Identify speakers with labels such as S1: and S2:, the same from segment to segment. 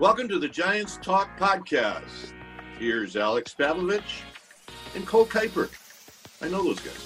S1: Welcome to the Giants Talk podcast. Here's Alex Pavlovich and Cole Kuiper. I know those guys.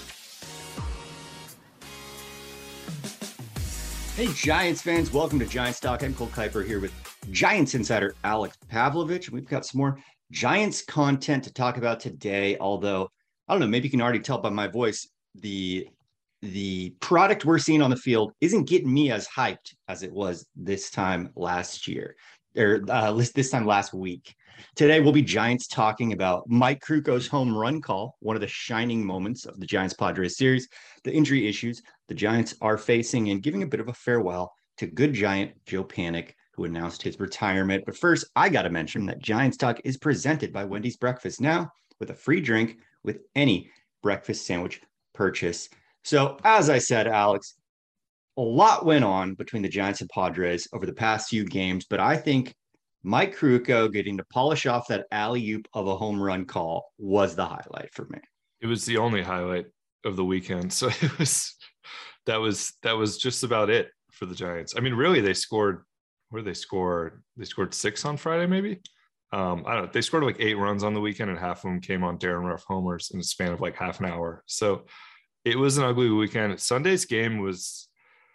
S2: Hey, Giants fans. Welcome to Giants Talk. I'm Cole Kuiper here with Giants insider Alex Pavlovich. We've got some more Giants content to talk about today, although, I don't know, maybe you can already tell by my voice, the product we're seeing on the field isn't getting me as hyped as it was this time last year, or this time last week. Today, we'll be Giants talking about Mike Kruko's home run call, one of the shining moments of the Giants-Padres series, the injury issues the Giants are facing, and giving a bit of a farewell to good Giant Joe Panik, who announced his retirement. But first, I got to mention that Giants Talk is presented by Wendy's Breakfast Now with a free drink with any breakfast sandwich purchase. So, as I said, Alex, a lot went on between the Giants and Padres over the past few games, but I think Mike Kruko getting to polish off that alley-oop of a home run call was the highlight for me.
S3: It was the only highlight of the weekend. So that was just about it for the Giants. I mean, really, they scored. Where did they score? They scored 6 on Friday, maybe. I don't know. They scored like 8 runs on the weekend, and half of them came on Darren Ruff homers in a span of like half an hour. So it was an ugly weekend. Sunday's game was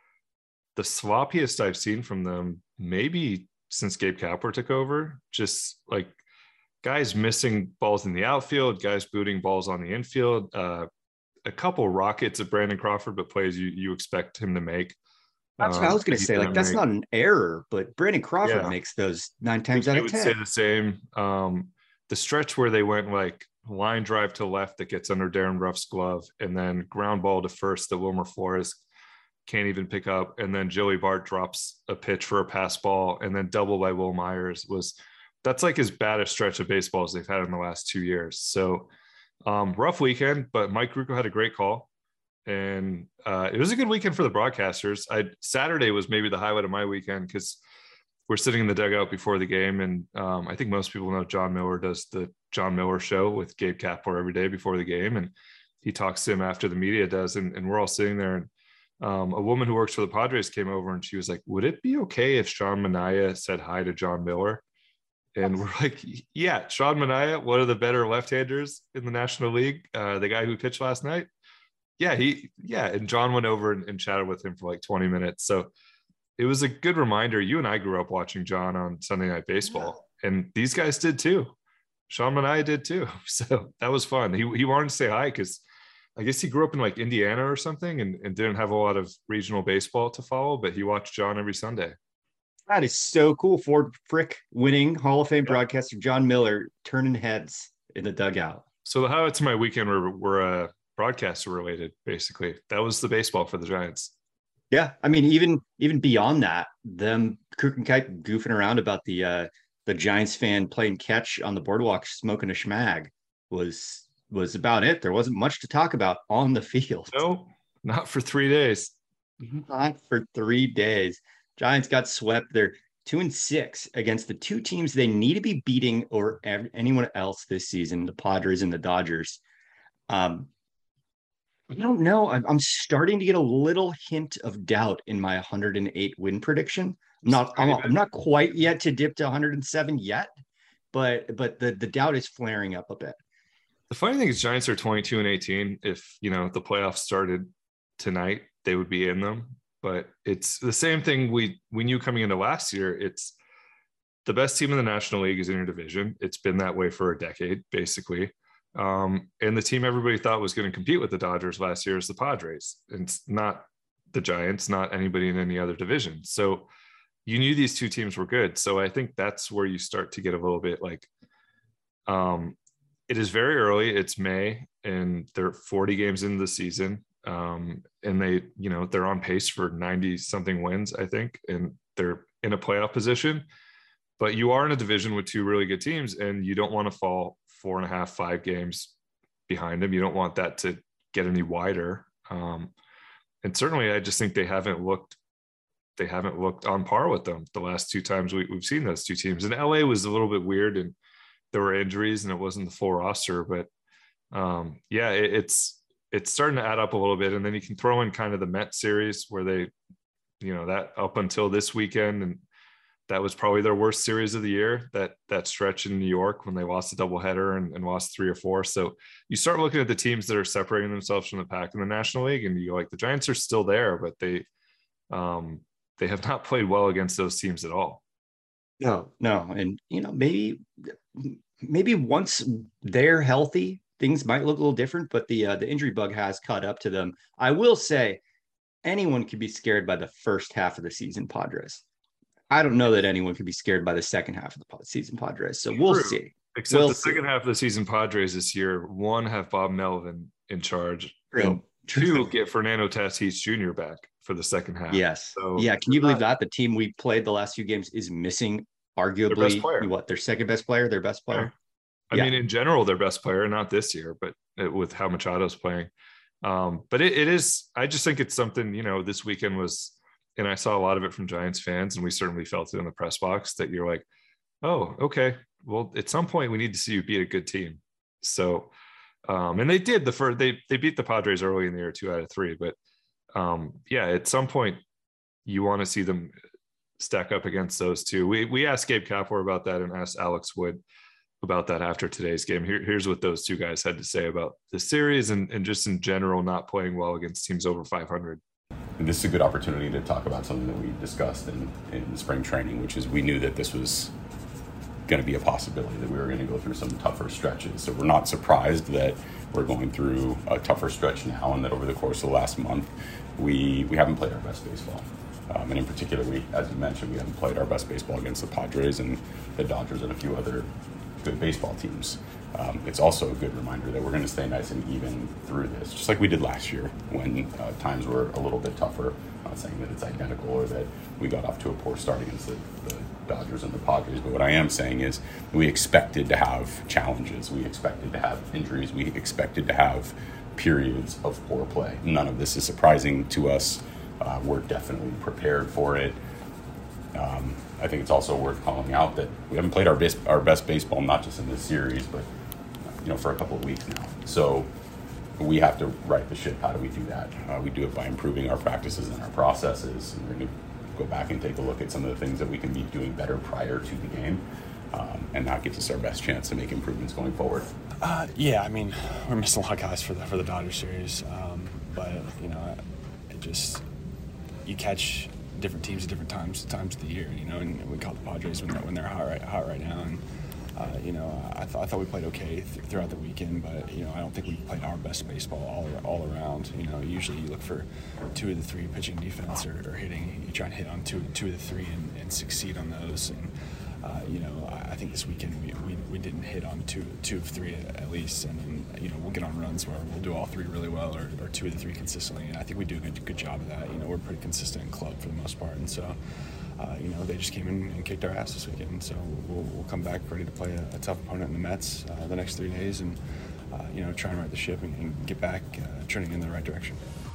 S3: the sloppiest I've seen from them, maybe since Gabe Kapler took over. Just like guys missing balls in the outfield, guys booting balls on the infield, a couple rockets at Brandon Crawford, but plays you expect him to make.
S2: That's what I was going to say. Like, that's not an error, but Brandon Crawford makes those 9 times out of 10.
S3: I would say the same. The stretch where they went like line drive to left that gets under Darren Ruff's glove, and then ground ball to first that Wilmer Flores can't even pick up, and then Joey Bart drops a pitch for a pass ball, and then double by Will Myers. That's like as bad a stretch of baseball as they've had in the last 2 years. So rough weekend, but Mike Kruko had a great call, and it was a good weekend for the broadcasters. Saturday was maybe the highlight of my weekend because we're sitting in the dugout before the game, and I think most people know John Miller does the John Miller show with Gabe Kapler every day before the game, and he talks to him after the media does, and we're all sitting there, and a woman who works for the Padres came over, and she was like, would it be okay if Sean Manaea said hi to John Miller? And we're like, yeah, Sean Manaea, one of the better left-handers in the National League, the guy who pitched last night. Yeah, and John went over and chatted with him for like 20 minutes. So it was a good reminder. You and I grew up watching John on Sunday Night Baseball, and these guys did too. Sean Manaea did too. So that was fun. He wanted to say hi because I guess he grew up in like Indiana or something and didn't have a lot of regional baseball to follow, but he watched John every Sunday.
S2: That is so cool. Ford Frick winning Hall of Fame broadcaster John Miller turning heads in the dugout.
S3: So the highlights of my weekend were broadcaster related, basically. That was the baseball for the Giants.
S2: Yeah. I mean, even beyond that, them Kruk and Kite goofing around about the Giants fan playing catch on the boardwalk smoking a schmag was about it. There wasn't much to talk about on the field.
S3: No, not for 3 days.
S2: Not for 3 days. Giants got swept. They're 2-6 against the 2 teams they need to be beating over anyone else this season, the Padres and the Dodgers. I don't know. I'm starting to get a little hint of doubt in my 108 win prediction. I'm not quite yet to dip to 107 yet, but the doubt is flaring up a bit.
S3: The funny thing is Giants are 22-18. If, the playoffs started tonight, they would be in them. But it's the same thing we knew coming into last year. It's the best team in the National League is in your division. It's been that way for a decade, basically. And the team everybody thought was going to compete with the Dodgers last year is the Padres. And it's not the Giants, not anybody in any other division. So you knew these 2 teams were good. So I think that's where you start to get a little bit like it is very early. It's May, and they're 40 games into the season. And they're on pace for 90 something wins, I think, and they're in a playoff position, but you are in a division with 2 really good teams, and you don't want to fall 4.5, 5 games behind them. You don't want that to get any wider. And certainly I just think they haven't looked on par with them the last 2 times we've seen those 2 teams. And LA was a little bit weird, and there were injuries and it wasn't the full roster, but it's starting to add up a little bit. And then you can throw in kind of the Met series where they, that up until this weekend, and that was probably their worst series of the year, that stretch in New York when they lost a doubleheader and lost 3 or 4. So you start looking at the teams that are separating themselves from the pack in the National League, and you go like, the Giants are still there, but they have not played well against those teams at all.
S2: No. And, maybe once they're healthy, things might look a little different, but the injury bug has caught up to them. I will say anyone could be scared by the first half of the season Padres. I don't know that anyone could be scared by the second half of the season Padres. So we'll see.
S3: Except the second half of the season Padres this year, one, have Bob Melvin in charge.
S2: True.
S3: Two, get Fernando Tatis Jr. back for the second half.
S2: Yes.
S3: So
S2: yeah. Can you believe that? The team we played the last few games is missing arguably their second best player, their best player.
S3: I mean, in general, their best player, not this year, but with how Machado's playing. But it is, I just think it's something, this weekend was, and I saw a lot of it from Giants fans, and we certainly felt it in the press box, that you're like, oh, okay, well, at some point we need to see you beat a good team. So, and they did they beat the Padres early in the year, 2 out of 3, but at some point you want to see them stack up against those two. We asked Gabe Kapler about that and asked Alex Wood about that after today's game. Here's what those two guys had to say about the series and just in general not playing well against teams over 500.
S4: And this is a good opportunity to talk about something that we discussed in spring training, which is we knew that this was going to be a possibility, that we were going to go through some tougher stretches. So we're not surprised that we're going through a tougher stretch now, and that over the course of the last month, we haven't played our best baseball. And in particular, as you mentioned, we haven't played our best baseball against the Padres and the Dodgers and a few other good baseball teams. It's also a good reminder that we're going to stay nice and even through this, just like we did last year when times were a little bit tougher. I'm not saying that it's identical or that we got off to a poor start against the Dodgers and the Padres, but what I am saying is we expected to have challenges. We expected to have injuries. We expected to have periods of poor play. None of this is surprising to us. We're definitely prepared for it. I think it's also worth calling out that we haven't played our best baseball, not just in this series, but for a couple of weeks now. So we have to right the ship. How do we do that? We do it by improving our practices and our processes. And we're going to go back and take a look at some of the things that we can be doing better prior to the game, and that gives us our best chance to make improvements going forward.
S5: I mean, we're missing a lot of guys for the Dodgers series, but it just, you catch different teams at different times of the year, and we caught the Padres when they're hot right now, and I thought we played okay throughout the weekend, but I don't think we played our best baseball all around. Usually you look for 2 of the 3 pitching, defense, or hitting. You try and hit on two of the 3 and succeed on those. And I think this weekend we didn't hit on two of 3 at least, and we'll get on runs where we'll do all 3 really well, or 2 of the 3 consistently. And I think we do a good job of that. We're a pretty consistent club for the most part, and so. They just came in and kicked our ass this weekend. So we'll come back ready to play a tough opponent in the Mets the next 3 days, and try and right the ship and get back turning in the right direction.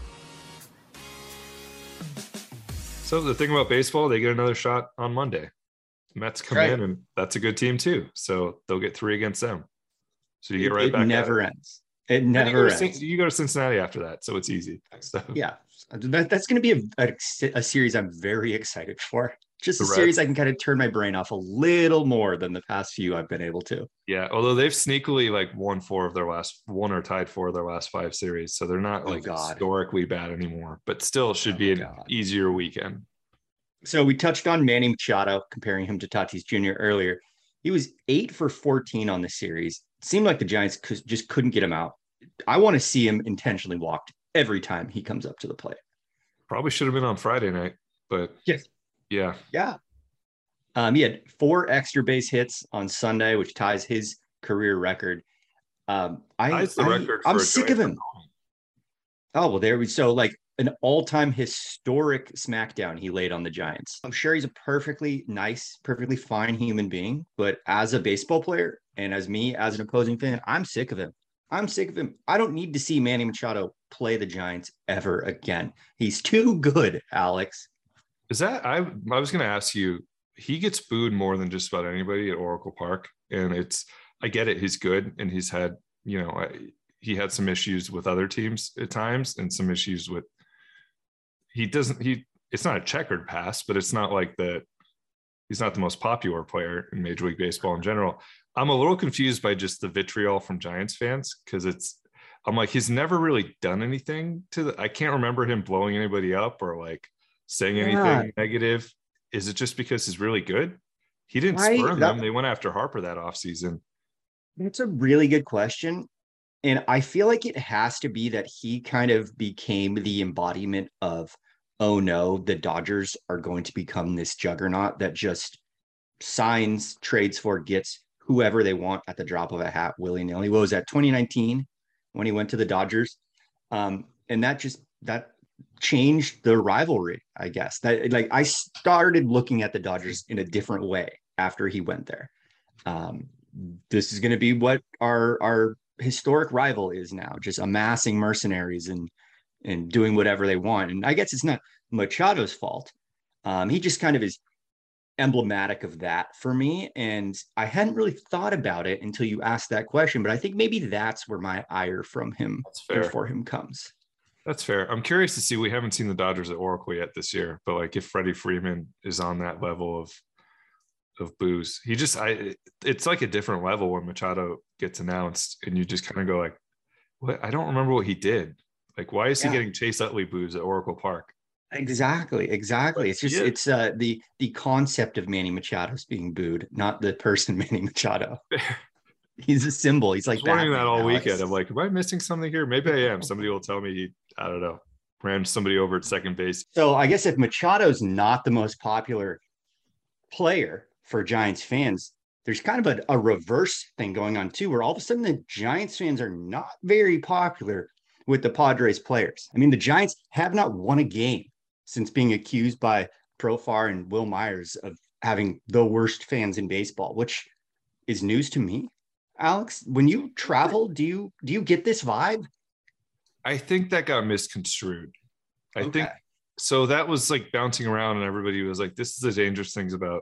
S3: So the thing about baseball, they get another shot on Monday. Mets come in, and that's a good team too. So they'll get 3 against them. So you get right back. It
S2: never ends. It never ends.
S3: You go to Cincinnati after that, so it's easy. So.
S2: Yeah, that's going to be a series I'm very excited for. Just a
S3: Reds.
S2: Series I can kind of turn my brain off a little more than the past few I've been able to.
S3: Yeah, although they've sneakily won 4 of their last 1 or tied 4 of their last 5 series, so they're not historically bad anymore. But still, should be an easier weekend.
S2: So we touched on Manny Machado, comparing him to Tatis Jr. earlier. He was 8 for 14 on the series. It seemed like the Giants just couldn't get him out. I want to see him intentionally walked every time he comes up to the plate. Probably
S3: should have been on Friday night, but
S2: yes.
S3: Yeah.
S2: He had 4 extra base hits on Sunday, which ties his career record. I'm sick of him. Oh, well, there we so an all-time historic smackdown he laid on the Giants. I'm sure he's a perfectly nice, perfectly fine human being, but as a baseball player and as an opposing fan, I'm sick of him. I don't need to see Manny Machado play the Giants ever again. He's too good, Alex.
S3: Is that I was going to ask you, he gets booed more than just about anybody at Oracle Park. And I get it. He's good. And he's had, he had some issues with other teams at times and some issues with, it's not a checkered past, but it's not like that. he's not the most popular player in Major League Baseball in general. I'm a little confused by just the vitriol from Giants fans, because I'm like, he's never really done anything I can't remember him blowing anybody up or like saying anything negative. Is it just because he's really good? He didn't spurn them. They went after Harper that offseason.
S2: That's a really good question. And I feel like it has to be that he kind of became the embodiment of, oh no, the Dodgers are going to become this juggernaut that just signs, trades for, gets whoever they want at the drop of a hat willy-nilly. What was that, 2019 when he went to the Dodgers? And that changed the rivalry, I guess. That, like, I started looking at the Dodgers in a different way after he went there. This is going to be what our historic rival is now, just amassing mercenaries and doing whatever they want. And I guess it's not Machado's fault. He just kind of is emblematic of that for me. And I hadn't really thought about it until you asked that question, but I think maybe that's where my ire from him for him comes.
S3: That's fair. I'm curious to see. We haven't seen the Dodgers at Oracle yet this year, but like if Freddie Freeman is on that level of booze, it's like a different level when Machado gets announced, and you just kind of go like, what? I don't remember what he did. Like, why is he getting Chase Utley booze at Oracle Park?
S2: Exactly. It's just it's the concept of Manny Machado's being booed, not the person Manny Machado. He's a symbol. He's like
S3: wondering that all weekend. I'm like, am I missing something here? Maybe I am. Somebody will tell me. I don't know. Ran somebody over at second base.
S2: So I guess if Machado's not the most popular player for Giants fans, there's kind of a reverse thing going on too, where all of a sudden the Giants fans are not very popular with the Padres players. I mean, the Giants have not won a game since being accused by Profar and Will Myers of having the worst fans in baseball, which is news to me. Alex, when you travel, do you get this vibe?
S3: I think that got misconstrued. I think so. That was like bouncing around, and everybody was like, this is the dangerous things about,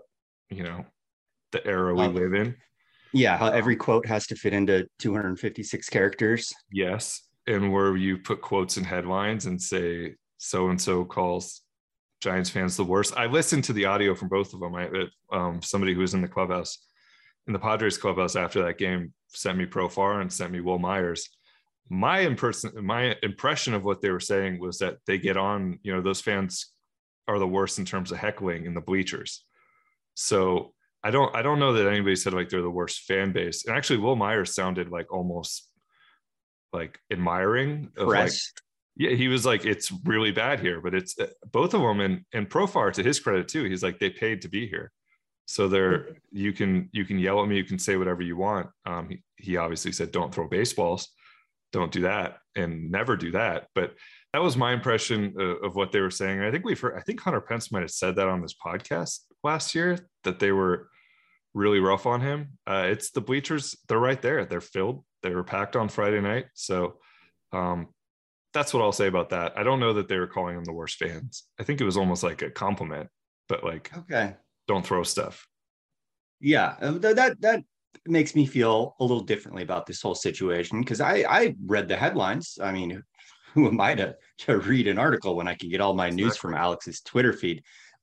S3: the era we live in.
S2: Yeah, how every quote has to fit into 256 characters.
S3: Yes. And where you put quotes in headlines and say, so-and-so calls Giants fans the worst. I listened to the audio from both of them. Somebody who was in the clubhouse, in the Padres clubhouse after that game, sent me Profar and sent me Will Myers. My impression of what they were saying was that they get on, those fans are the worst in terms of heckling in the bleachers. So I don't know that anybody said like they're the worst fan base. And actually Will Myers sounded like almost like admiring of like, yeah, he was like, it's really bad here, but it's both of them. And Profar, to his credit too, he's like, they paid to be here. So you can yell at me, you can say whatever you want. He obviously said, don't throw baseballs, don't do that, and never do that. But that was my impression of what they were saying. And I think Hunter Pence might've said that on this podcast last year, that they were really rough on him. It's the bleachers. They're right there. They're filled. They were packed on Friday night. So that's what I'll say about that. I don't know that they were calling them the worst fans. I think it was almost like a compliment, but like, don't throw stuff.
S2: Yeah, that makes me feel a little differently about this whole situation, because I read the headlines. I mean, who am I to read an article when I can get all my news from Alex's Twitter feed?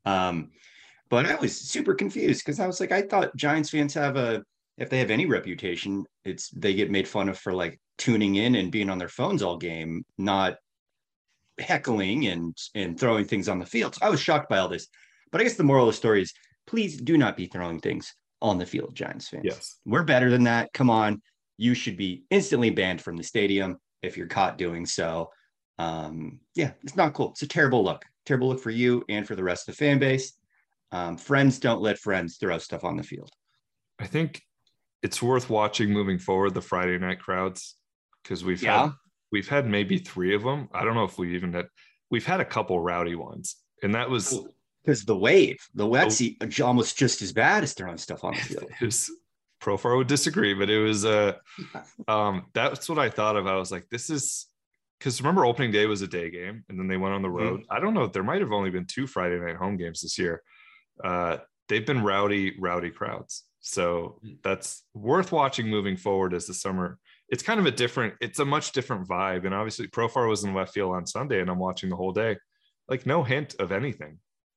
S2: But I was super confused, because I was like, I thought Giants fans if they have any reputation, they get made fun of for like tuning in and being on their phones all game, not heckling and throwing things on the field. So I was shocked by all this. But I guess the moral of the story is, please do not be throwing things on the field, Giants fans.
S3: Yes.
S2: We're better than that. Come on. You should be instantly banned from the stadium if you're caught doing so. It's not cool. It's a terrible look. Terrible look for you and for the rest of the fan base. Friends don't let friends throw stuff on the field. I
S3: think it's worth watching moving forward, the Friday night crowds, because we've had maybe 3 of them. I don't know if we've had a couple rowdy ones, and that was
S2: because the wets almost just as bad as throwing stuff on the field.
S3: Profar would disagree, but it was that's what I thought of. I was like, this is because remember opening day was a day game, and then they went on the road. I don't know, there might have only been 2 Friday night home games this year. They've been rowdy crowds. So that's worth watching moving forward as the summer. It's kind of it's a much different vibe. And obviously Profar was in left field on Sunday, and I'm watching the whole day, like no hint of anything.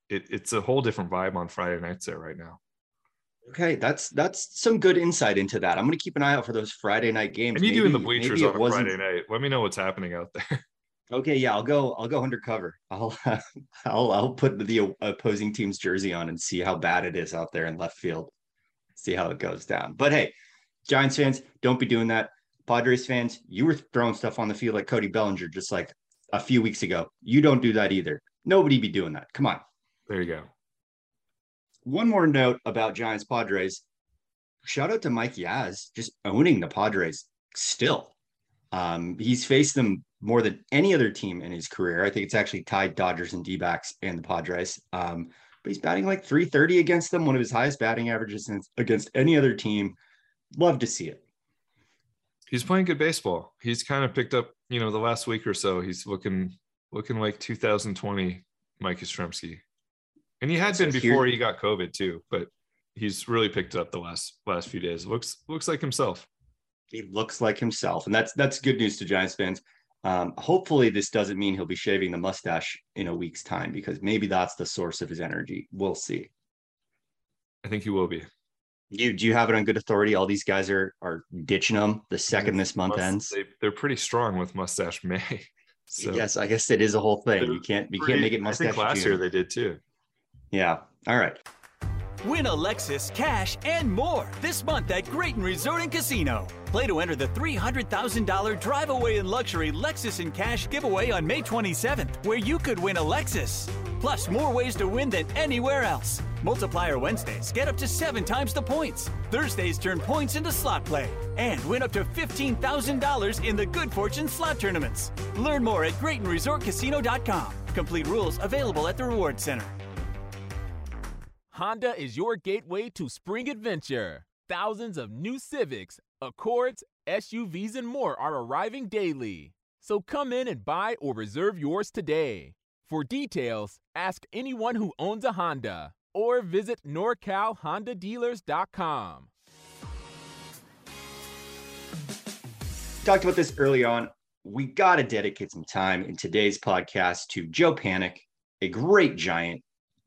S3: it's a whole different vibe on Friday nights there right now.
S2: Okay, that's some good insight into that. I'm going to keep an eye out for those Friday night games.
S3: And you doing the bleachers on a
S2: wasn't...
S3: Friday night. Let me know what's happening out there.
S2: Okay, yeah, I'll go undercover. I'll put the opposing team's jersey on and see how bad it is out there in left field. See how it goes down. But hey, Giants fans, don't be doing that. Padres fans, you were throwing stuff on the field like Cody Bellinger just like a few weeks ago. You don't do that either. Nobody be doing that. Come on.
S3: There you go.
S2: One more note about Giants Padres. Shout out to Mike Yaz, just owning the Padres still. He's faced them more than any other team in his career. I think it's actually tied Dodgers and D-backs and the Padres. But he's batting like 330 against them, one of his highest batting averages against any other team. Love to see it.
S3: He's playing good baseball. He's kind of picked up, the last week or so. He's looking like 2020 Mike Yastrzemski. And he had been before he got COVID too, but he's really picked it up the last few days. Looks like himself.
S2: He looks like himself, and that's good news to Giants fans. Hopefully this doesn't mean he'll be shaving the mustache in a week's time, because maybe that's the source of his energy. We'll see.
S3: I think he will be.
S2: Do you have it on good authority? All these guys are ditching him the second this month ends.
S3: They're pretty strong with Mustache May. So
S2: yes, I guess it is a whole thing. You can't make it Mustache.
S3: I think last year they did too.
S2: Yeah. All right.
S6: Win a Lexus, cash, and more this month at Grayton Resort and Casino. Play to enter the $300,000 Drive Away in Luxury Lexus and Cash giveaway on May 27th, where you could win a Lexus. Plus, more ways to win than anywhere else. Multiplier Wednesdays get up to 7 times the points. Thursdays turn points into slot play. And win up to $15,000 in the Good Fortune slot tournaments. Learn more at GraytonResortCasino.com. Complete rules available at the Reward Center.
S7: Honda is your gateway to spring adventure. Thousands of new Civics, Accords, SUVs, and more are arriving daily. So come in and buy or reserve yours today. For details, ask anyone who owns a Honda or visit NorCalHondaDealers.com.
S2: Talked about this early on. We got to dedicate some time in today's podcast to Joe Panik, a great Giant.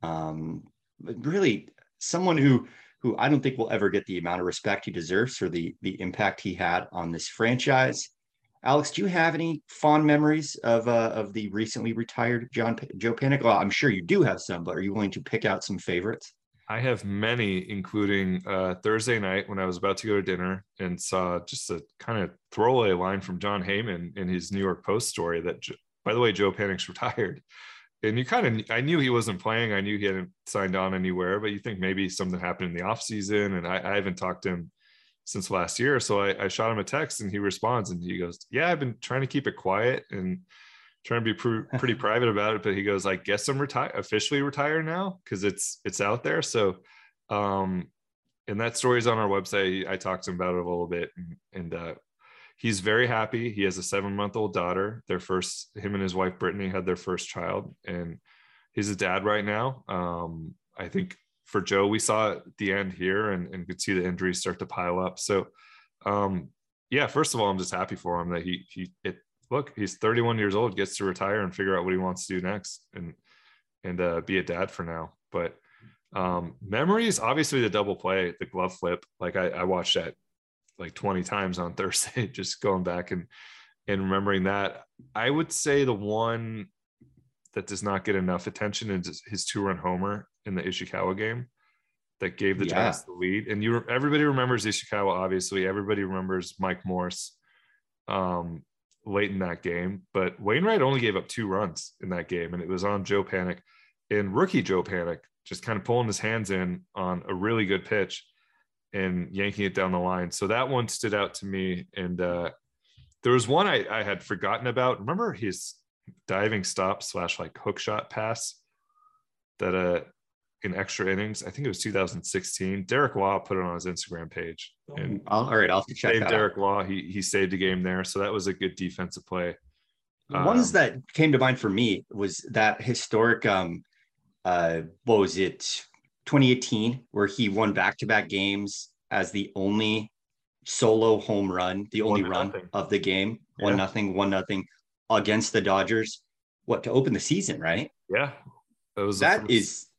S2: Really someone who I don't think will ever get the amount of respect he deserves for the impact he had on this franchise. Alex, do you have any fond memories of the recently retired Joe Panik? Well, I'm sure you do have some, but are you willing to pick out some favorites?
S3: I have many, including Thursday night when I was about to go to dinner and saw just a kind of throwaway line from John Heyman in his New York Post story that, by the way, Joe Panik's retired. And I knew he wasn't playing. I knew he hadn't signed on anywhere, but you think maybe something happened in the off season. And I haven't talked to him since last year. So I shot him a text and he responds and he goes, yeah, I've been trying to keep it quiet and trying to be pretty private about it. But he goes, I guess I'm officially retired now, because it's out there. So, and that story is on our website. I talked to him about it a little bit and he's very happy. He has a 7-month-old daughter. Him and his wife, Brittany, had their first child, and he's a dad right now. I think for Joe, we saw it at the end here and could see the injuries start to pile up. So, first of all, I'm just happy for him that he's 31 years old, gets to retire and figure out what he wants to do next and be a dad for now. But memories, obviously the double play, the glove flip, like I watched that like 20 times on Thursday, just going back and remembering that. I would say the one that does not get enough attention is his 2-run homer in the Ishikawa game that gave the Giants the lead. And everybody remembers Ishikawa, obviously. Everybody remembers Mike Morse late in that game. But Wainwright only gave up 2 runs in that game, and it was on Joe Panik. And rookie Joe Panik just kind of pulling his hands in on a really good pitch and yanking it down the line. So that one stood out to me. And there was one I had forgotten about. Remember his diving stop / like hook shot pass that in extra innings, I think it was 2016. Derek Law put it on his Instagram page. And
S2: all right, I'll have to check that
S3: Derek
S2: out.
S3: Law, he saved a game there. So that was a good defensive play.
S2: Ones that came to mind for me was that historic, what was it, 2018, where he won back-to-back games as the only solo home run, the only run of the game, 1-0 against the Dodgers, to open the season, right?
S3: Yeah.
S2: That is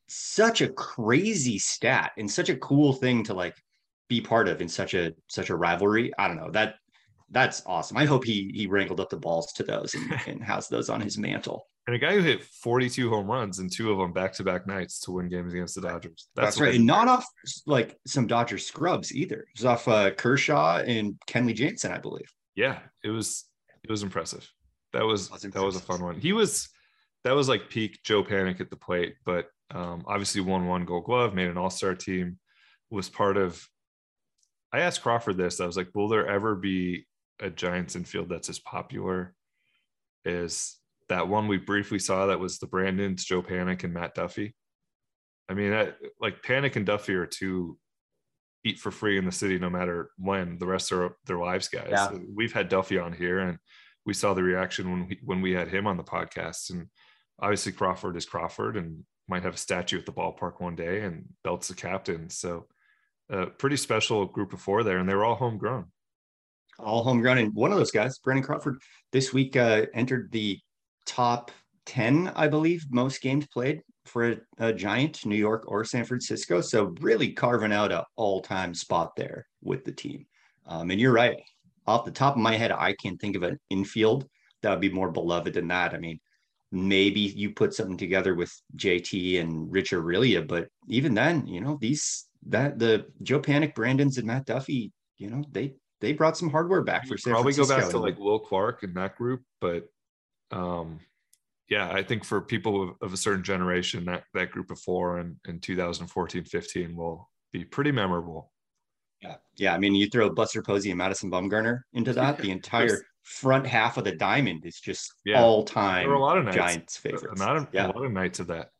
S2: such a crazy stat and such a cool thing to like be part of in such a rivalry. I don't know, that's awesome. I hope he wrangled up the balls to those and has those on his mantle.
S3: And a guy who hit 42 home runs and 2 of them back-to-back nights to win games against the Dodgers.
S2: That's right. And not off like some Dodger scrubs either. It was off Kershaw and Kenley Jansen, I believe.
S3: Yeah, it was impressive. That was a fun one. That was like peak Joe Panik at the plate, but obviously won 1 Gold Glove, made an all-star team, was part of. I asked Crawford this. I was like, will there ever be a Giants infield that's as popular as that one we briefly saw that was the Brandons, Joe Panik and Matt Duffy? I mean, like Panik and Duffy are 2 eat for free in the city no matter when. The rest are their lives guys. Yeah. We've had Duffy on here and we saw the reaction when we had him on the podcast. And obviously Crawford is Crawford and might have a statue at the ballpark one day, and Belt's the captain. So a pretty special group of 4 there, and they were all homegrown.
S2: All homegrown. And one of those guys, Brandon Crawford, this week entered the top 10, I believe, most games played for a Giant, New York or San Francisco. So really carving out an all-time spot there with the team. And you're right. Off the top of my head, I can't think of an infield that would be more beloved than that. I mean, maybe you put something together with JT and Rich Aurelia, but even then, you know, the Joe Panik, Brandons, and Matt Duffy, you know, they brought some hardware back for San Francisco.
S3: Probably go back to like Will Clark and that group, but yeah, I think for people of a certain generation, that group of 4 in 2014-15 will be pretty memorable.
S2: Yeah. I mean, you throw Buster Posey and Madison Bumgarner into that, the entire front half of the diamond is just all-time
S3: there were a lot of
S2: Giants favorites.
S3: A lot of nights of that.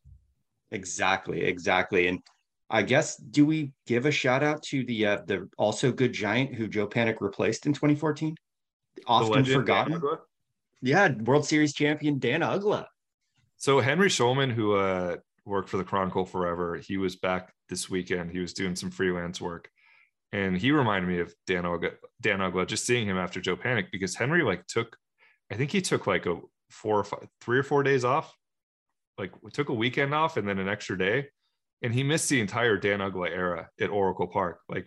S2: Exactly. And I guess, do we give a shout out to the also good Giant who Joe Panik replaced in 2014? Often forgotten. Yeah, World Series champion Dan Uggla.
S3: So Henry Schulman, who worked for the Chronicle forever, he was back this weekend. He was doing some freelance work. And he reminded me of Dan Uggla, just seeing him after Joe Panik, because Henry took like 3 or 4 days off, like took a weekend off and then an extra day. And he missed the entire Dan Uggla era at Oracle Park. Like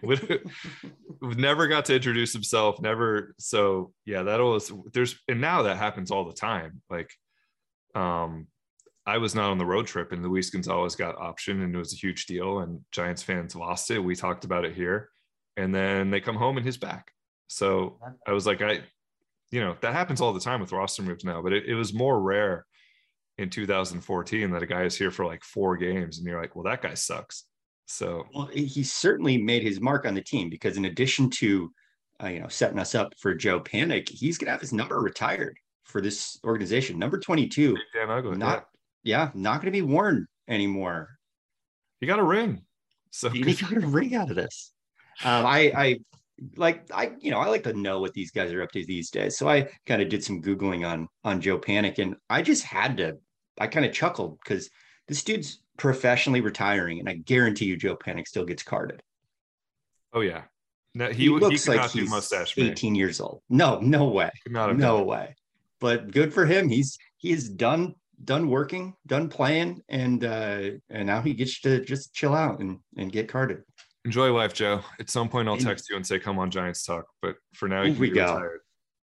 S3: never got to introduce himself, never. So yeah, and now that happens all the time. Like I was not on the road trip and Luis Gonzalez got optioned and it was a huge deal and Giants fans lost it. We talked about it here. And then they come home and he's back. So I was like, that happens all the time with roster moves now, but it was more rare in 2014 that a guy is here for like 4 games and you're like, well, that guy sucks. So
S2: he certainly made his mark on the team, because in addition to setting us up for Joe Panik, he's gonna have his number retired for this organization, number 22.
S3: Dan Uggla,
S2: not gonna be worn anymore.
S3: He got a ring. So
S2: he got a ring out of this. I like to know what these guys are up to these days. So I kind of did some Googling on Joe Panik, and I kind of chuckled because this dude's professionally retiring, and I guarantee you Joe Panik still gets carded.
S3: Oh yeah. No,
S2: he looks like he's mustache 18 years old. No way. No way. But good for him. He is done working, done playing, and now he gets to just chill out and get carded.
S3: Enjoy life, Joe. At some point, I'll text you and say, "Come on, Giants talk." But for now, you can be retired.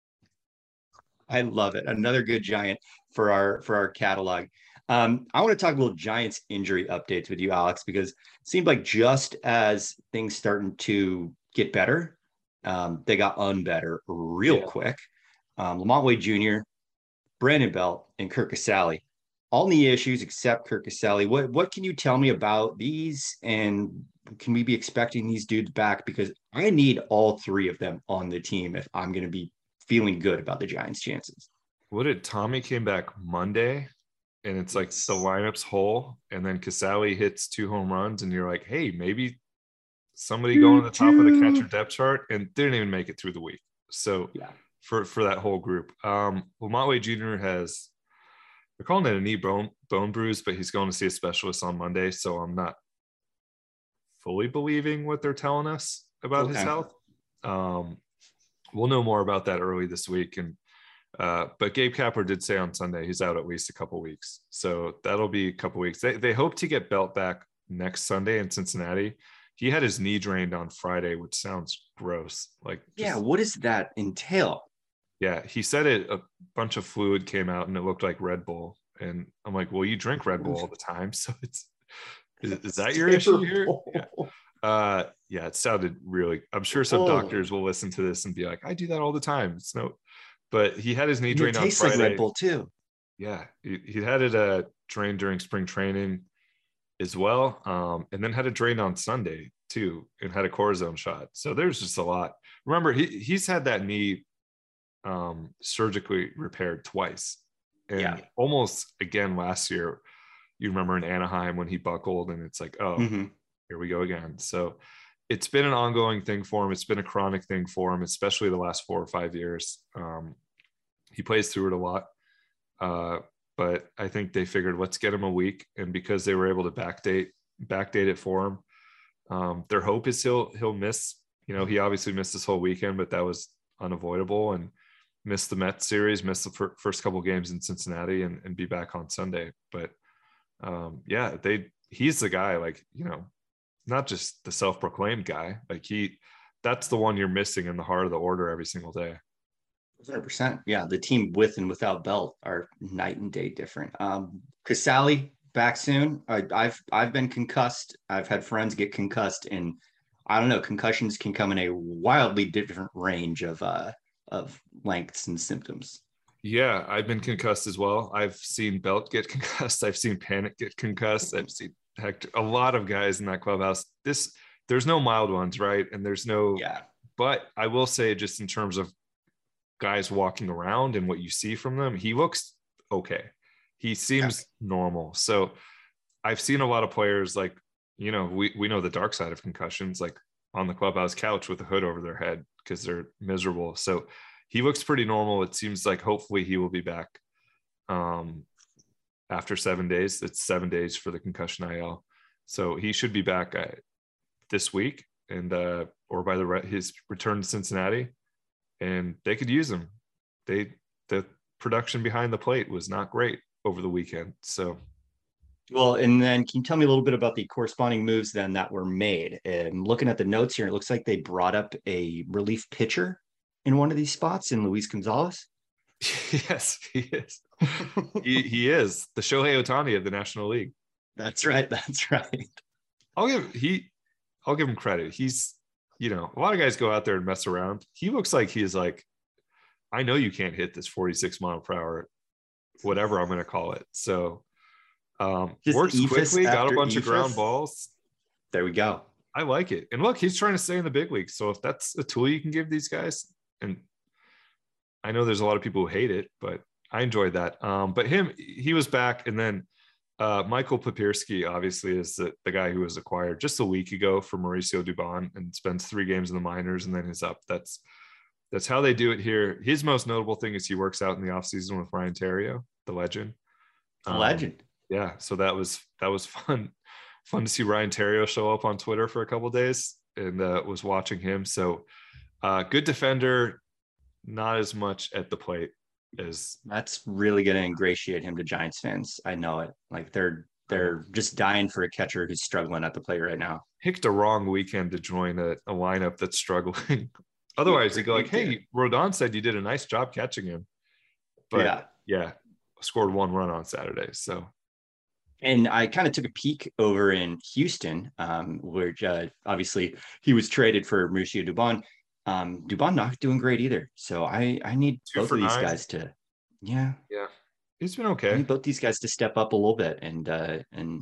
S2: I love it. Another good Giant for our catalog. I want to talk a little Giants injury updates with you, Alex, because it seemed like just as things starting to get better, they got unbetter real quick. Lamont Wade Jr., Brandon Belt, and Curt Casali, all knee issues except Curt Casali. What can you tell me about these, and can we be expecting these dudes back? Because I need all 3 of them on the team if I'm going to be feeling good about the Giants' chances.
S3: Tommy came back Monday, and it's like the lineup's whole, and then Casali hits 2 home runs, and you're like, hey, maybe somebody going to the top of the catcher depth chart, and didn't even make it through the week. So for that whole group, Lamont Wade Jr. they're calling it a knee bone bruise, but he's going to see a specialist on Monday. So I'm not fully believing what they're telling us about his health. We'll know more about that early this week. And But Gabe Kapler did say on Sunday he's out at least a couple weeks. So that'll be a couple weeks. They hope to get Belt back next Sunday in Cincinnati. He had his knee drained on Friday, which sounds gross.
S2: What does that entail?
S3: Yeah, he said a bunch of fluid came out and it looked like Red Bull. And I'm like, well, you drink Red Bull all the time. So is that your issue here? Yeah, it sounded really, I'm sure some doctors will listen to this and be like, I do that all the time. But he had his knee drained on Friday. It tastes
S2: like Red Bull too.
S3: Yeah, he had it drained during spring training as well, and then had it drained on Sunday too, and had a cortisone shot. So there's just a lot. Remember, he's had that knee surgically repaired twice, and almost again last year. You remember in Anaheim when he buckled, and it's like, here we go again. So it's been an ongoing thing for him. It's been a chronic thing for him, especially the last 4 or 5 years. He plays through it a lot. But I think they figured, let's get him a week. And because they were able to backdate it for him, their hope is he'll miss, he obviously missed this whole weekend, but that was unavoidable, and missed the Mets series, missed the first couple games in Cincinnati, and be back on Sunday. But he's the guy, not just the self-proclaimed guy, that's the one you're missing in the heart of the order every single day.
S2: 100%. Yeah, the team with and without Belt are night and day different. Casale back soon. I've been concussed. I've had friends get concussed, and I don't know. Concussions can come in a wildly different range of lengths and symptoms.
S3: Yeah, I've been concussed as well. I've seen Belt get concussed. I've seen Panic get concussed. I've seen a lot of guys in that clubhouse. There's no mild ones, right? And there's no.
S2: Yeah.
S3: But I will say, just in terms of guys walking around and what you see from them, he looks okay. He seems normal. So I've seen a lot of players we know the dark side of concussions, on the clubhouse couch with a hood over their head because they're miserable. So he looks pretty normal. It seems like hopefully he will be back after 7 days. It's 7 days for the concussion IL. So he should be back this week and or by his return to Cincinnati. And they could use him. The production behind the plate was not great over the weekend. So,
S2: well, and then can you tell me a little bit about the corresponding moves then that were made? And looking at the notes here, it looks like they brought up a relief pitcher in one of these spots in Luis Gonzalez.
S3: Yes, he is. he is the Shohei Ohtani of the National League.
S2: That's right.
S3: I'll give him credit. He's, a lot of guys go out there and mess around. He looks like he's I know you can't hit this 46 mile per hour, whatever I'm going to call it. So works quickly, got a bunch of ground balls.
S2: There we go.
S3: I like it. And look, he's trying to stay in the big leagues. So if that's a tool you can give these guys, and I know there's a lot of people who hate it, but I enjoyed that. But he was back. And then Michael Papirski obviously is the guy who was acquired just a week ago from Mauricio Dubon and spends 3 games in the minors and then is up. That's how they do it here. His most notable thing is he works out in the offseason with Ryan Theriot, the legend. Yeah. So that was fun to see Ryan Theriot show up on Twitter for a couple of days and was watching him. So good defender, not as much at the plate.
S2: That's really going to ingratiate him to Giants fans. I know it. They're just dying for a catcher who's struggling at the plate right now.
S3: Picked a wrong weekend to join a lineup that's struggling. Otherwise, they go hey, Rodon said you did a nice job catching him. But yeah, scored 1 run on Saturday. So,
S2: and I kind of took a peek over in Houston, where obviously he was traded for Mauricio Dubon. Dubon not doing great either. So I need both of these guys to, yeah,
S3: he's been okay.
S2: I need both these guys to step up a little bit and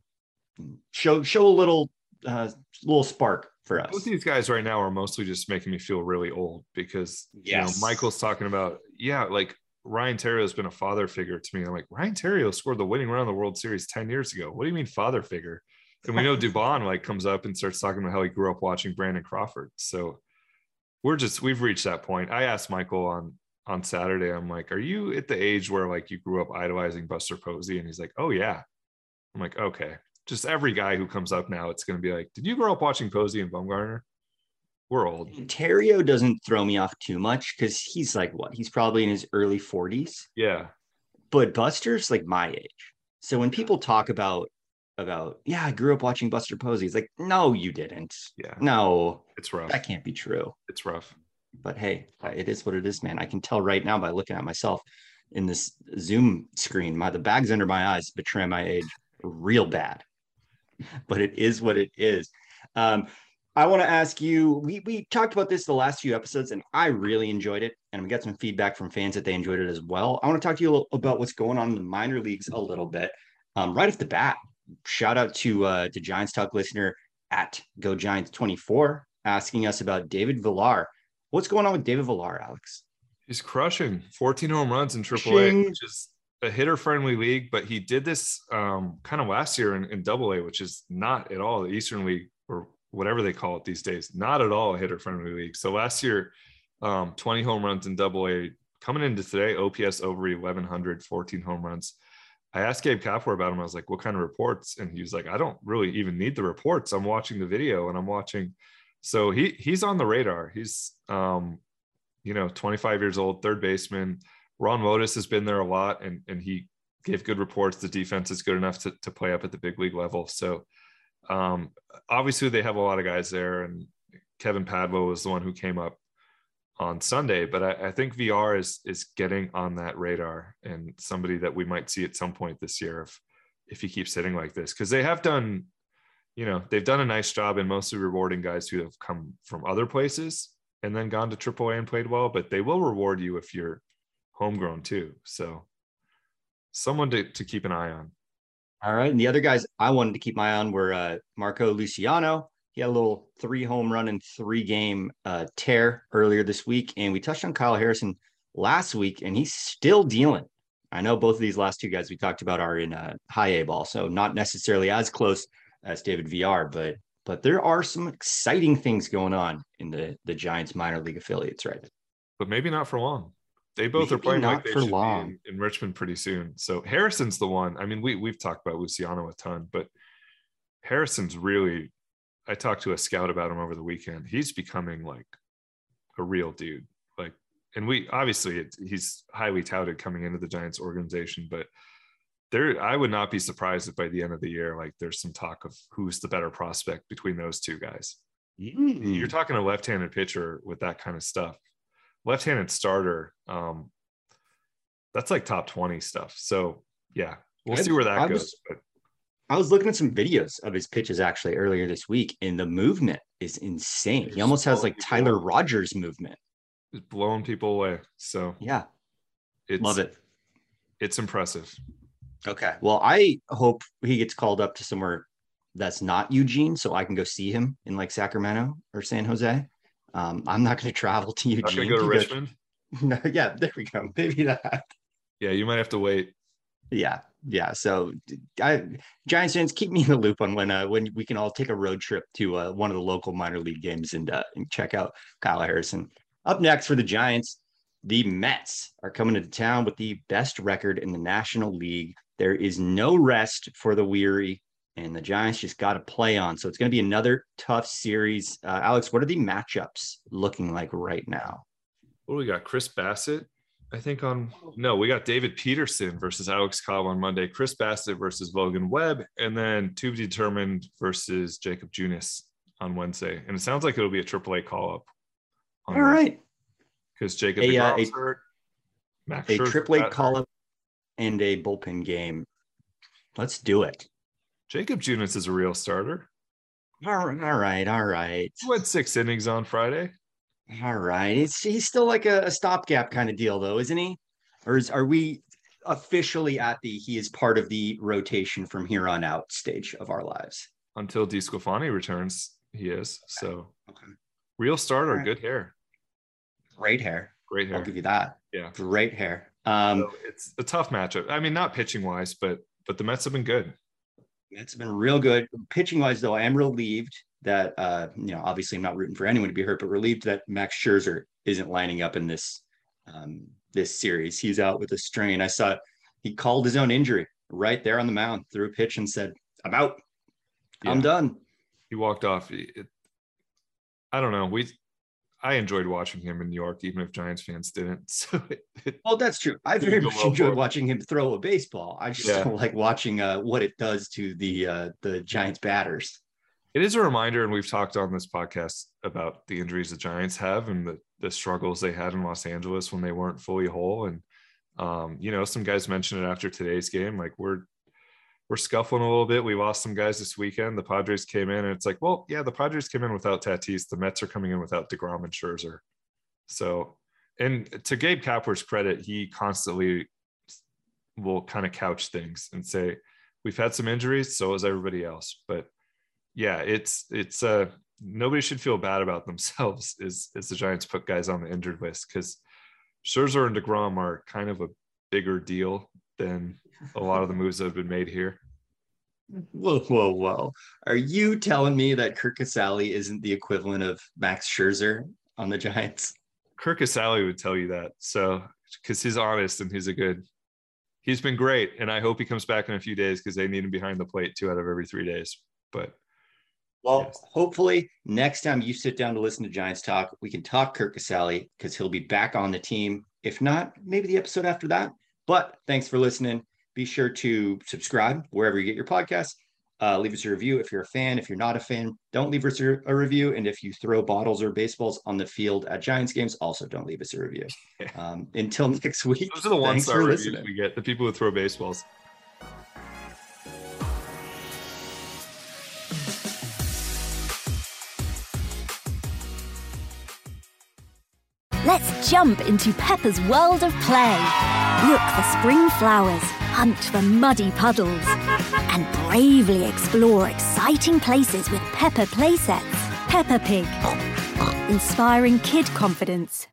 S2: show a little spark for us.
S3: Both these guys right now are mostly just making me feel really old because Michael's talking about Ryan Theriot has been a father figure to me. I'm like, Ryan Theriot scored the winning run of the World Series 10 years ago. What do you mean father figure? And we know Dubon comes up and starts talking about how he grew up watching Brandon Crawford. So we've reached that point. I asked Michael on Saturday, I'm like, are you at the age where you grew up idolizing Buster Posey? And he's like, oh yeah. I'm like, okay. Just every guy who comes up now, it's going to be like, did you grow up watching Posey and Bumgarner? We're old.
S2: Ontario doesn't throw me off too much because he's like what? He's probably in his early 40s.
S3: Yeah.
S2: But Buster's like my age. So when people talk about yeah, I grew up watching Buster Posey, it's like, no, you didn't.
S3: Yeah.
S2: No,
S3: It's rough.
S2: that can't be true.
S3: It's rough.
S2: But hey, it is what it is, man. I can tell right now by looking at myself in this Zoom screen. The bags under my eyes betray my age real bad. But it is what it is. I want to ask you, we talked about this the last few episodes, and I really enjoyed it. And we got some feedback from fans that they enjoyed it as well. I want to talk to you about what's going on in the minor leagues a little bit. Right off the bat, shout out to Giants Talk listener at GoGiants24 asking us about David Villar. What's going on with David Villar, Alex?
S3: He's crushing 14 home runs in AAA, which is a hitter-friendly league. But he did this kind of last year in AA, which is not at all the Eastern League or whatever they call it these days. Not at all a hitter-friendly league. So last year, 20 home runs in AA. Coming into today, OPS over 1,100, 14 home runs. I asked Gabe Kapler about him. I was like, what kind of reports? And he was like, I don't really even need the reports. I'm watching the video and I'm watching. So he's on the radar. He's, 25 years old, third baseman. Ron Modis has been there a lot and he gave good reports. The defense is good enough to play up at the big league level. So obviously they have a lot of guys there, and Kevin Padlo was the one who came up on Sunday, but I think VR is getting on that radar and somebody that we might see at some point this year if he keeps hitting like this, because they have done, they've done a nice job in mostly rewarding guys who have come from other places and then gone to AAA and played well, but they will reward you if you're homegrown too. So someone to keep an eye on.
S2: All right. And the other guys I wanted to keep my eye on were Marco Luciano. He had a little 3 home run and 3 game tear earlier this week. And we touched on Kyle Harrison last week, and he's still dealing. I know both of these last 2 guys we talked about are in high A ball, so not necessarily as close as David VR, but there are some exciting things going on in the Giants minor league affiliates, right?
S3: But maybe not for long. They both are playing like they should be in Richmond pretty soon. So Harrison's the one. I mean, we've talked about Luciano a ton, but Harrison's really, I talked to a scout about him over the weekend. He's becoming like a real dude. Like, and he's highly touted coming into the Giants organization, but I would not be surprised if by the end of the year, like there's some talk of who's the better prospect between those 2 guys. You're talking a left-handed pitcher with that kind of stuff. Left-handed starter, that's like top 20 stuff. So yeah, we'll see where that goes.
S2: I was looking at some videos of his pitches actually earlier this week, and the movement is insane. He almost has like Tyler Rogers movement.
S3: Just blowing people away. So
S2: yeah, love it.
S3: It's impressive.
S2: Okay. Well, I hope he gets called up to somewhere that's not Eugene so I can go see him in like Sacramento or San Jose. I'm not going to travel to Eugene.
S3: Not going to go to Richmond?
S2: No, yeah, there we go. Maybe that.
S3: Yeah, you might have to wait.
S2: Yeah. So Giants fans, keep me in the loop on when we can all take a road trip to one of the local minor league games and check out Kyle Harrison. Up next for the Giants, the Mets are coming into town with the best record in the National League. There is no rest for the weary, and the Giants just got to play on. So it's going to be another tough series. Alex, what are the matchups looking like right now?
S3: What do we got? Chris Bassett, I think we got David Peterson versus Alex Cobb on Monday, Chris Bassett versus Logan Webb, and then to be determined versus Jacob Junis on Wednesday. And it sounds like it'll be a AAA call-up.
S2: All right.
S3: Because Jacob DeGrom's hurt.
S2: Max Scherzer's AAA call-up and a bullpen game. Let's do it.
S3: Jacob Junis is a real starter.
S2: All right.
S3: He went 6 innings on Friday.
S2: All right. He's still like a stopgap kind of deal, though, isn't he? Or are we officially at he is part of the rotation from here on out stage of our lives?
S3: Until DeSclafani returns, he is. So, real starter, right. Good hair.
S2: Great hair. I'll give you that.
S3: Yeah.
S2: Great hair.
S3: So it's a tough matchup. I mean, not pitching wise, but the Mets have been good.
S2: Mets have been real good. Pitching wise, though, I am relieved that obviously I'm not rooting for anyone to be hurt, but relieved that Max Scherzer isn't lining up in this series. He's out with a strain. I saw he called his own injury right there on the mound, threw a pitch and said, "I'm out. I'm done."
S3: He walked off. I don't know. I enjoyed watching him in New York, even if Giants fans didn't. So
S2: well, that's true. I very much enjoyed watching him throw a baseball. I just don't like watching what it does to the Giants batters.
S3: It is a reminder, and we've talked on this podcast about the injuries the Giants have and the struggles they had in Los Angeles when they weren't fully whole. And some guys mentioned it after today's game, like we're scuffling a little bit. We lost some guys this weekend. The Padres came in, and it's like, well, yeah, the Padres came in without Tatis. The Mets are coming in without DeGrom and Scherzer. So, and to Gabe Kapler's credit, he constantly will kind of couch things and say, we've had some injuries, so has everybody else. But yeah, it's nobody should feel bad about themselves as the Giants put guys on the injured list, because Scherzer and DeGrom are kind of a bigger deal than a lot of the moves that have been made here.
S2: Whoa. Are you telling me that Curt Casali isn't the equivalent of Max Scherzer on the Giants?
S3: Curt Casali would tell you that. So, because he's honest and he's been great. And I hope he comes back in a few days, because they need him behind the plate 2 out of every 3 days. But
S2: hopefully next time you sit down to listen to Giants talk, we can talk Curt Casali, because he'll be back on the team. If not, maybe the episode after that. But thanks for listening. Be sure to subscribe wherever you get your podcasts. Leave us a review if you're a fan. If you're not a fan, don't leave us a review. And if you throw bottles or baseballs on the field at Giants games, also don't leave us a review. Until next week.
S3: Those are the one-star reviews we get, the people who throw baseballs.
S8: Let's jump into Peppa's world of play. Look for spring flowers, hunt for muddy puddles, and bravely explore exciting places with Peppa playsets. Peppa Pig, inspiring kid confidence.